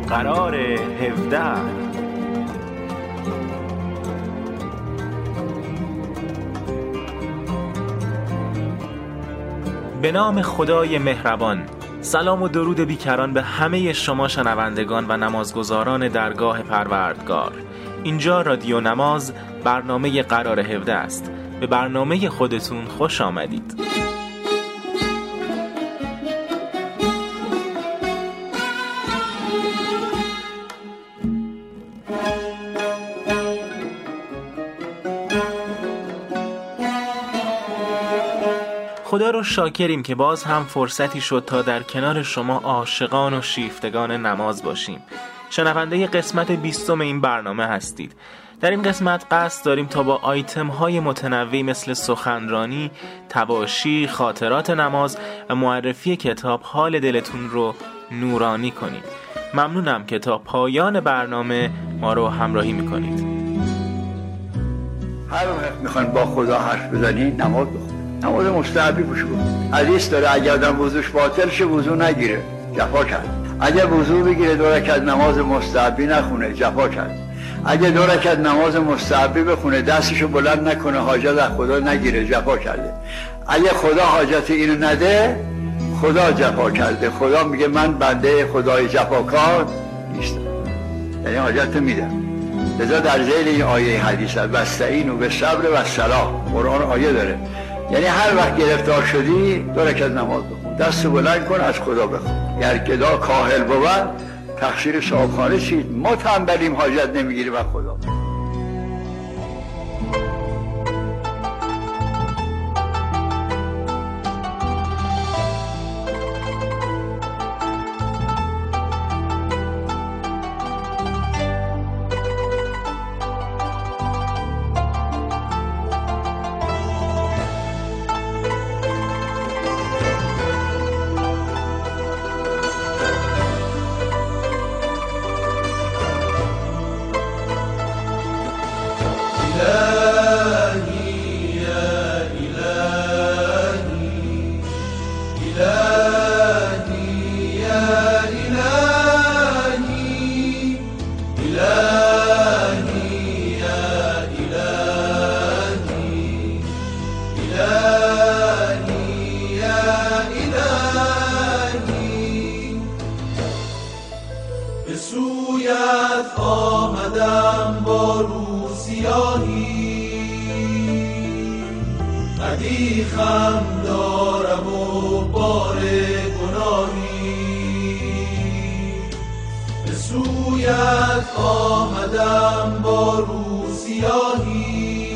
قرار 17. به نام خدای مهربان. سلام و درود بیکران به همه شما شنوندگان و نمازگزاران درگاه پروردگار. اینجا رادیو نماز، برنامه قرار 17 است. به برنامه خودتون خوش آمدید. خدا رو شاکریم که باز هم فرصتی شد تا در کنار شما عاشقان و شیفتگان نماز باشیم. شنونده قسمت 20 این برنامه هستید. در این قسمت قصد داریم تا با آیتم های متنوعی مثل سخنرانی، تواشی، خاطرات نماز و معرفی کتاب حال دلتون رو نورانی کنیم. ممنونم که تا پایان برنامه ما رو همراهی میکنید. هر وقت میخوان با خدا حرف بزنی نماز بخون. نماز مستحبی بوش بود. حدیث داره اگر آدم وضوش باطل شه وضو نگیره، جفا کرد. اگر وضو بگیره 2 رکعت نماز مستحبی نخونه، جفا کرد. اگر 2 رکعت نماز مستحبی بخونه دستشو بلند نکنه حاجت از خدا نگیره، جفا کرده. اگر خدا حاجت اینو نده خدا جفا کرده. خدا میگه من بنده خدای جفاکار نیستم، یعنی حاجت میدم. لذا در ذیل این آیه حدیث است واستعینوا بالصبر والصلاة. قرآن آیه داره، یعنی هر وقت گرفتار شدی 2 رکعت نماز بخون، دستو بلند کن از خدا بخون. گر گدا کاهل بود تقصیر صاحبخانه چیست؟ ما تنبلیم حاجت نمیگیریم از خدا. آمدم با روسیاهی، قدیخم دارم و بار گناهی. به سویت آمدم با روسیاهی،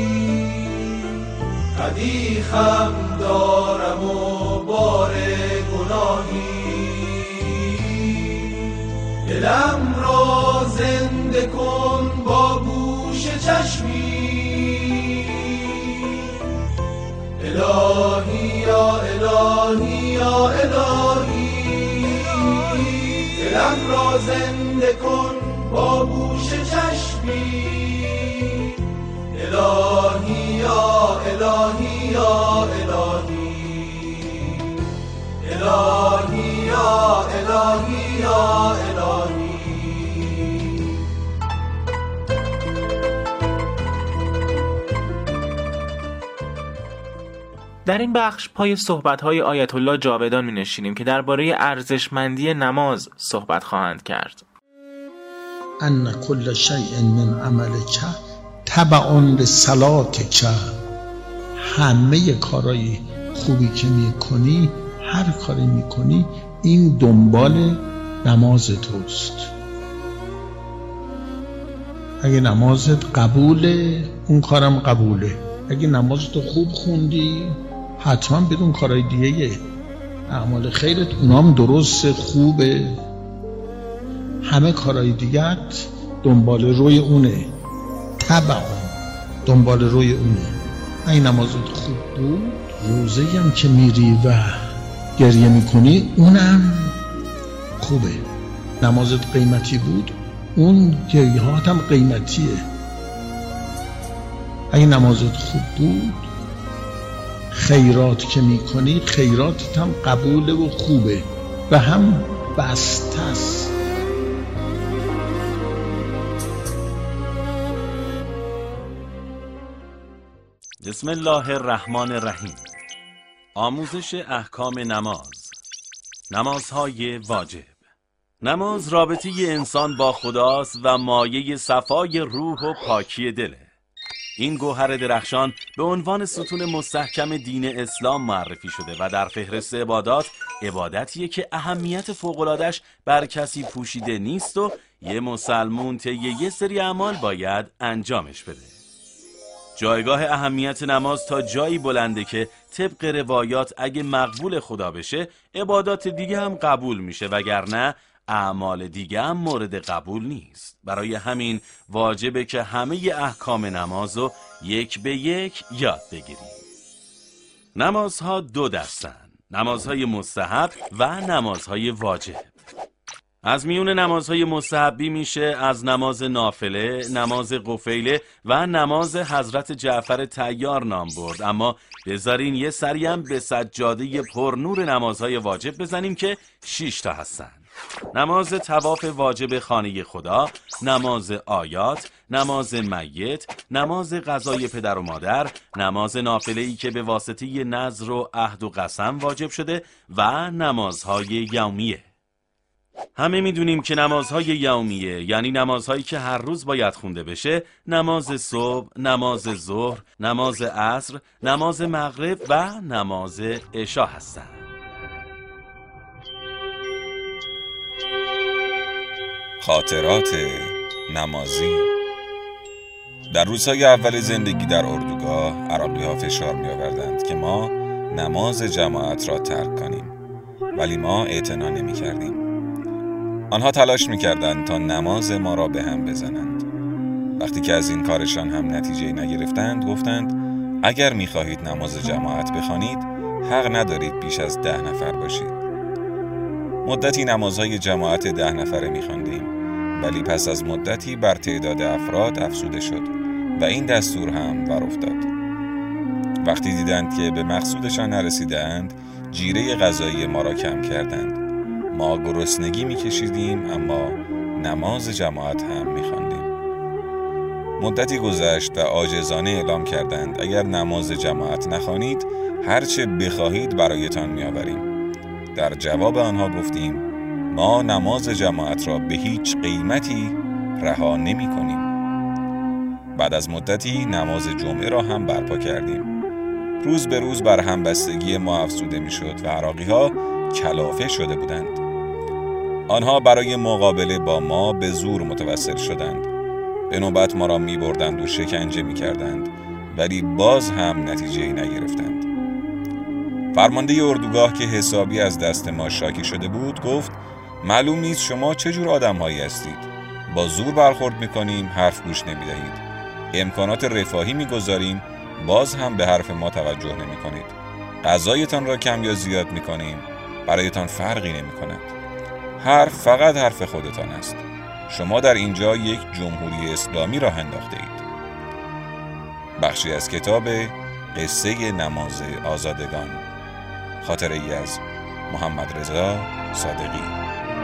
قدیخم دارم و بار گناهی. دلم را زنده کن با گوش چشمی، الهی یا الهی یا الهی. دلم را زنده کن با گوش چشمی، الهی یا الهی یا الهی. الهی یا الهی یا الهی. در این بخش پای صحبت‌های آیت الله جاودان می‌نشینیم که درباره ارزشمندی نماز صحبت خواهند کرد. ان کل شیء من عملک تبع لصلاتک. همه کارهای خوبی که می‌کنی، هر کاری می‌کنی، این دنبال نماز توست. اگه نمازت قبوله اون کارم قبوله. اگه نمازتو خوب خوندی حتما بدون کارهای دیگه اعمال خیرت اونام درست خوبه. همه کارهای دیگت دنبال روی اونه، تبع دنبال روی اونه. اگه نمازت خوب بود روزه‌ای هم که میری و گریه میکنی اونم خوبه. نمازت قیمتی بود اون گریهات هم قیمتیه. اگه نمازت خوب بود خیرات که میکنی خیراتت هم قبوله و خوبه و هم بسته است. بسم الله الرحمن الرحیم. آموزش احکام نماز. نمازهای واجب. نماز رابطه انسان با خداست و مایه صفای روح و پاکی دله. این گوهر درخشان به عنوان ستون مستحکم دین اسلام معرفی شده و در فهرست عبادات عبادتیه که اهمیت فوق‌العاده‌اش بر کسی پوشیده نیست و یه مسلمون طی یه سری اعمال باید انجامش بده. جایگاه اهمیت نماز تا جایی بلنده که طبق روایات اگه مقبول خدا بشه عبادات دیگه هم قبول میشه، وگرنه اعمال دیگه هم مورد قبول نیست. برای همین واجبه که همه احکام نمازو یک به یک یاد بگیریم. نمازها دو دستن: نمازهای مستحب و نمازهای واجب. از میون نمازهای مستحبی میشه از نماز نافله، نماز قفیله و نماز حضرت جعفر طیار نام برد، اما بذارین یه سریم به سجاده پرنور نمازهای واجب بزنیم که 6 تا هستن: نماز طواف واجب خانه خدا، نماز آیات، نماز میت، نماز قضای پدر و مادر، نماز نافله‌ای که به واسطه نذر و عهد و قسم واجب شده و نمازهای یومیه. همه میدونیم که نمازهای یومیه یعنی نمازهایی که هر روز باید خونده بشه نماز صبح، نماز ظهر، نماز عصر، نماز مغرب و نماز عشا هستند. خاطرات نمازی. در روزهای اول زندگی در اردوگاه عراقی‌ها فشار می‌آوردند که ما نماز جماعت را ترک کنیم، ولی ما اعتنا نمی‌کردیم. آنها تلاش می‌کردند تا نماز ما را به هم بزنند. وقتی که از این کارشان هم نتیجه نگرفتند گفتند اگر می‌خواهید نماز جماعت بخوانید حق ندارید بیش از 10 نفر باشید. مدتی نمازهای جماعت 10 نفره می‌خواندیم، ولی پس از مدتی بر تعداد افراد افزوده شد و این دستور هم بر افتاد. وقتی دیدند که به مقصودشان نرسیدند جیره غذایی ما را کم کردند. ما گرسنگی می‌کشیدیم اما نماز جماعت هم می‌خواندیم. مدتی گذشت و عاجزانه اعلام کردند اگر نماز جماعت نخوانید هرچه بخواهید برایتان می‌آوریم. در جواب آنها گفتیم ما نماز جماعت را به هیچ قیمتی رها نمی‌کنیم. بعد از مدتی نماز جمعه را هم برپا کردیم. روز به روز بر همبستگی ما افزوده می‌شد و عراقی‌ها کلافه شده بودند. آنها برای مقابله با ما به زور متوسل شدند. به نوبت ما را می‌بردند و شکنجه می‌کردند، ولی باز هم نتیجه‌ای نگرفتند. فرمانده اردوگاه که حسابی از دست ما شاکی شده بود گفت معلوم نیست شما چه جور آدم‌هایی هستید. با زور برخورد می‌کنیم، حرف گوش نمی‌دهید. امکانات رفاهی می‌گذاریم، باز هم به حرف ما توجه نمی‌کنید. غذایتان را کم یا زیاد می‌کنیم، برایتان فرقی نمی‌کند. حرف فقط حرف خودتان است. شما در اینجا یک جمهوری اسلامی راه انداخته‌اید. بخشی از کتاب قصه نماز آزادگان، خاطره‌ای از محمد رضا صادقی.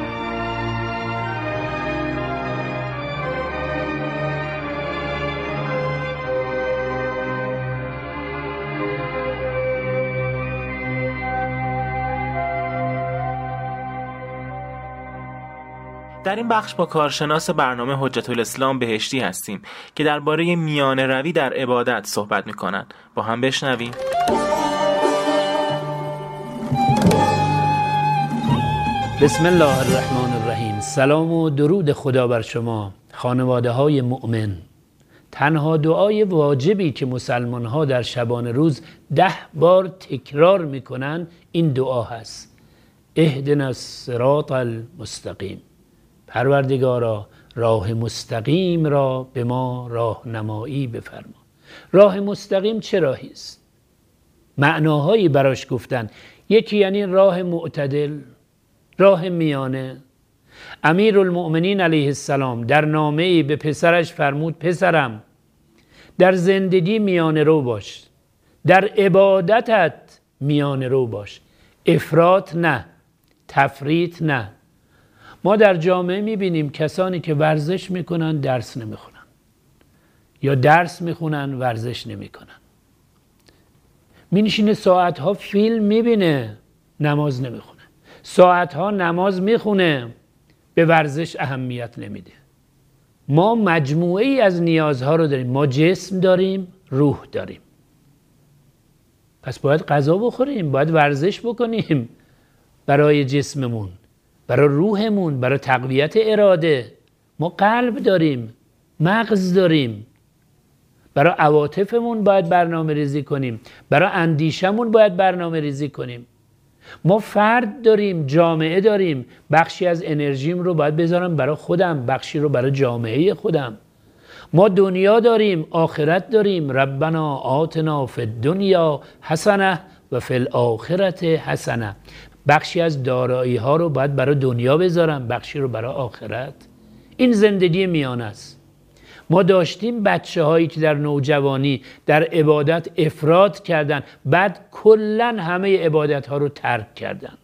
در این بخش با کارشناس برنامه حجت الاسلام بهشتی هستیم که درباره میانه روی در عبادت صحبت می‌کنند. با هم بشنویم. بسم الله الرحمن الرحیم. سلام و درود خدا بر شما خانواده های مؤمن. تنها دعای واجبی که مسلمان ها در شبانه روز 10 بار تکرار میکنن این دعا هست: اهدنا الصراط المستقیم. پروردگارا راه مستقیم را به ما راهنمایی بفرما. راه مستقیم چه راهی است؟ معناهایی براش گفتن. یکی یعنی راه معتدل، راه میانه. امیرالمؤمنین علیه السلام در نامه‌ای به پسرش فرمود پسرم در زندگی میانه رو باش، در عبادتت میانه رو باش، افراط نه، تفریط نه. ما در جامعه میبینیم کسانی که ورزش میکنن درس نمیخونن، یا درس میخونن ورزش نمیکنن. مینشینه ساعتها فیلم میبینه، نماز نمیخونه. ساعتها نماز میخونه، به ورزش اهمیت نمیده. ما مجموعه ای از نیازها رو داریم. ما جسم داریم، روح داریم. پس باید غذا بخوریم، باید ورزش بکنیم برای جسممون، برای روحمون، برای تقویت اراده. ما قلب داریم، مغز داریم. برای عواطفمون باید برنامه ریزی کنیم، برای اندیشمون باید برنامه ریزی کنیم. ما فرد داریم، جامعه داریم. بخشی از انرژیم رو باید بذارم برای خودم، بخشی رو برای جامعه خودم. ما دنیا داریم، آخرت داریم. ربنا آتنا فی الدنیا حسنه و فی الاخرة حسنه. بخشی از دارایی ها رو باید برای دنیا بذارم، بخشی رو برای آخرت. این زندگی میانه است. ما داشتیم بچه هایی که در نوجوانی در عبادت افراط کردن، بعد کلن همه عبادت ها رو ترک کردن.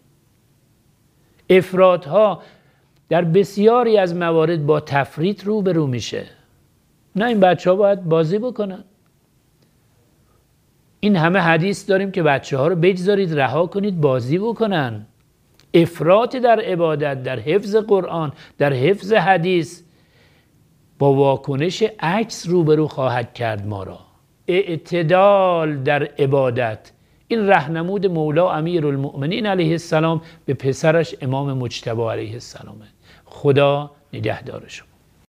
افراط ها در بسیاری از موارد با تفریط روبرو میشه. نه، این بچه ها باید بازی بکنن. این همه حدیث داریم که بچه ها رو بگذارید رها کنید بازی بکنن. افراط در عبادت، در حفظ قرآن، در حفظ حدیث با واکنش عکس روبرو خواهد کرد ما را. اعتدال در عبادت، این راهنمود مولا امیرالمؤمنین علیه السلام به پسرش امام مجتبی علیه السلام. خدا نگهدار شما.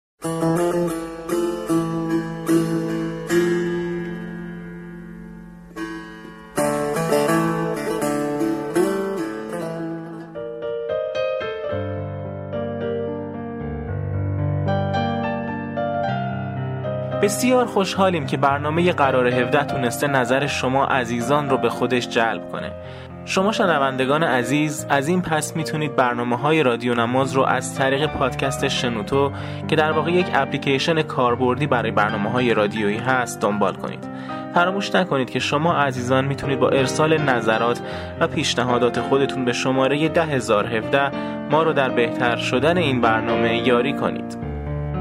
بسیار خوشحالیم که برنامه قرار 17 تونسته نظر شما عزیزان رو به خودش جلب کنه. شما شنوندگان عزیز از این پس میتونید برنامه‌های رادیو نماز رو از طریق پادکست شنوتو که در واقع یک اپلیکیشن کاربردی برای برنامه‌های رادیویی هست دنبال کنید. فراموش نکنید که شما عزیزان میتونید با ارسال نظرات و پیشنهادات خودتون به شماره 10017 ما رو در بهتر شدن این برنامه یاری کنید.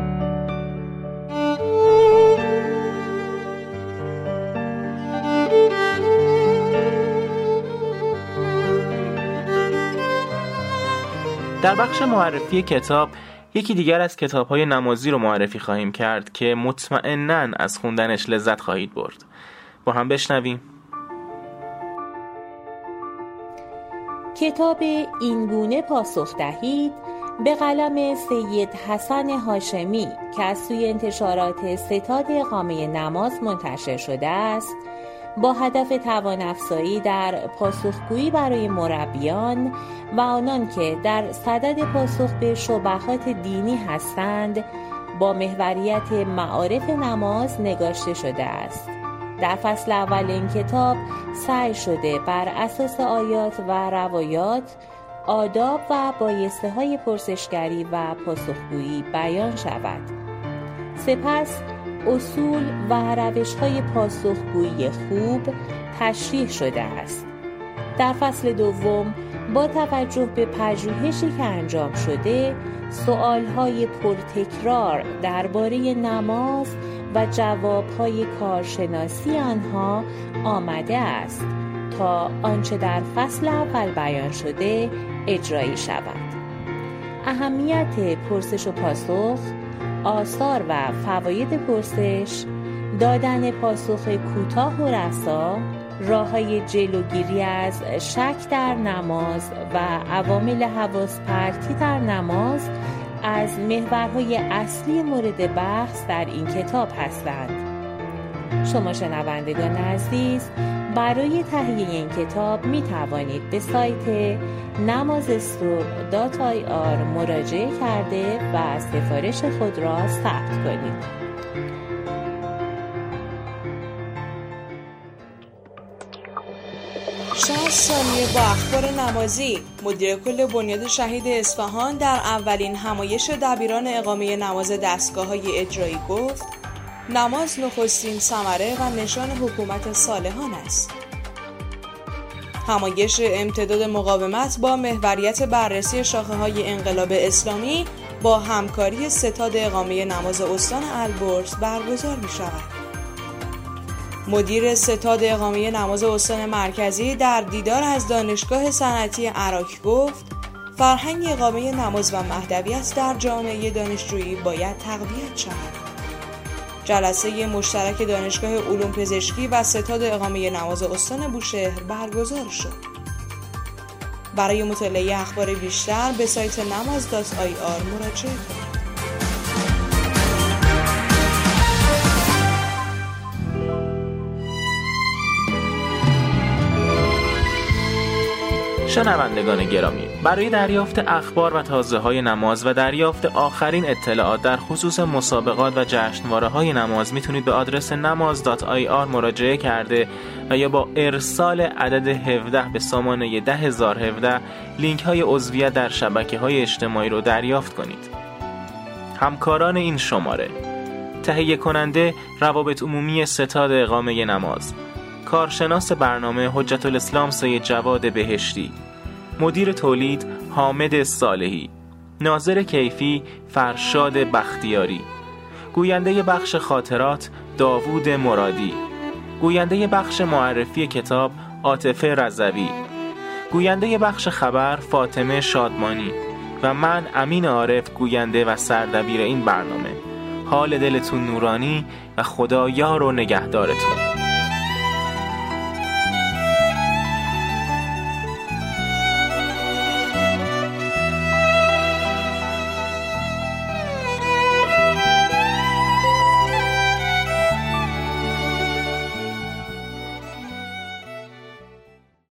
در بخش معرفی کتاب یکی دیگر از کتاب‌های نمازی رو معرفی خواهیم کرد که مطمئناً از خوندنش لذت خواهید برد. با هم بشنویم. کتاب اینگونه پاسخ دهید به قلم سید حسن هاشمی که از سوی انتشارات ستاد اقامه نماز منتشر شده است، با هدف توان‌افزایی در پاسخگویی برای مربیان و آنان که در صدد پاسخ به شبهات دینی هستند با محوریت معارف نماز نگاشته شده است. در فصل اول این کتاب سعی شده بر اساس آیات و روایات آداب و بایسته‌های پرسشگری و پاسخگویی بیان شود. سپس اصول و روش‌های پاسخگویی خوب تشریح شده است. در فصل دوم با توجه به پژوهشی که انجام شده، سؤال‌های پرتکرار درباره نماز و جواب‌های کارشناسی آنها آمده است تا آنچه در فصل اول بیان شده اجرایی شود. اهمیت پرسش و پاسخ، آثار و فواید پرسش، دادن پاسخ کوتاه و رسا، راه‌های جلوگیری از شک در نماز و عوامل حواس پرتی در نماز از محورهای اصلی مورد بحث در این کتاب هستند. شما شنوندگان عزیز برای تهیه این کتاب می توانید به سایت namazstore.ir مراجعه کرده و سفارش خود را ثبت کنید. 60 ثانیه با اخبار نمازی. مدیر کل بنیاد شهید اصفهان در اولین همایش دبیران اقامه نماز دستگاه‌های اجرایی گفت: نماز نخستین ثمره و نشان حکومت صالحان است. همایش امتداد مقاومت با محوریت بررسی شاخه‌های انقلاب اسلامی با همکاری ستاد اقامه نماز استان البرز برگزار می‌شود. مدیر ستاد اقامه نماز استان مرکزی در دیدار از دانشگاه صنعتی عراک گفت فرهنگ اقامه نماز و مهدویت در جامعه دانشجویی باید تقویت شود. جلسه مشترک دانشگاه علوم پزشکی و ستاد اقامه نماز استان بوشهر برگزار شد. برای مطالعه اخبار بیشتر به سایت namaz.ir مراجعه کنید. شنوندگان گرامی، برای دریافت اخبار و تازه‌های نماز و دریافت آخرین اطلاعات در خصوص مسابقات و جشنواره‌های نماز میتونید به آدرس namaz.ir مراجعه کرده و یا با ارسال عدد 17 به سامانه 10017 لینک‌های عضویت در شبکه‌های اجتماعی رو دریافت کنید. همکاران این شماره: تهیه کننده روابط عمومی ستاد اقامه نماز، کارشناس برنامه حجت الاسلام سید جواد بهشتی، مدیر تولید حامد صالحی، ناظر کیفی فرشاد بختیاری، گوینده بخش خاطرات داوود مرادی، گوینده بخش معرفی کتاب عاطفه رضوی، گوینده بخش خبر فاطمه شادمانی و من امین عارف گوینده و سردبیر این برنامه. حال دلتون نورانی و خدا یار و نگهدارتون.